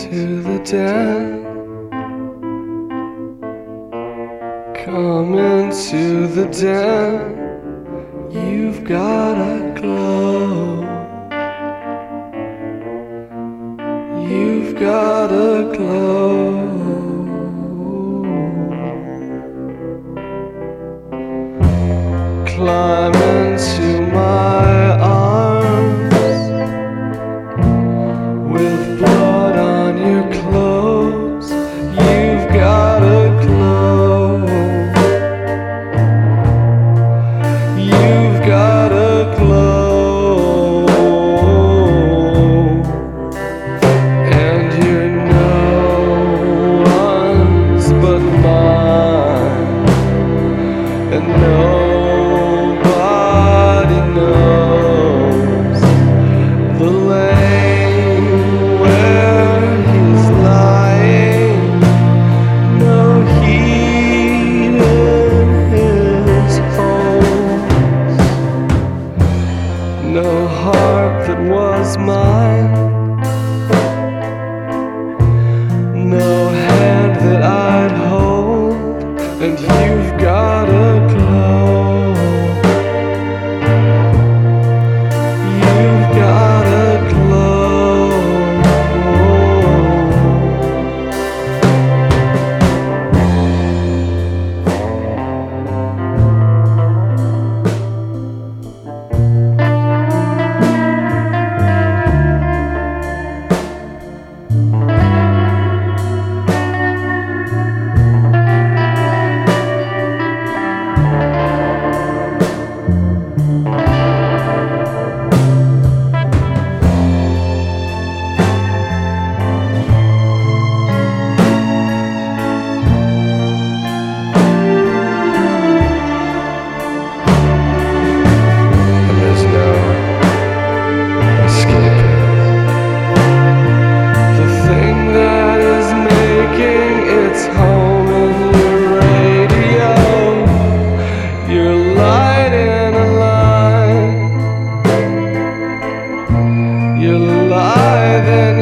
to the den. Come into the den. You've got a glow. You've got a glow. Climb into my arms with blood on your clothes. You've got a glow. You've got a glow. And you're no one's but mine. And nobody knows the lane where he's lying. No heat in his homes. No heart that was mine. No hand that I'd hold. And you've got a glow. You've got a glow. You're alive and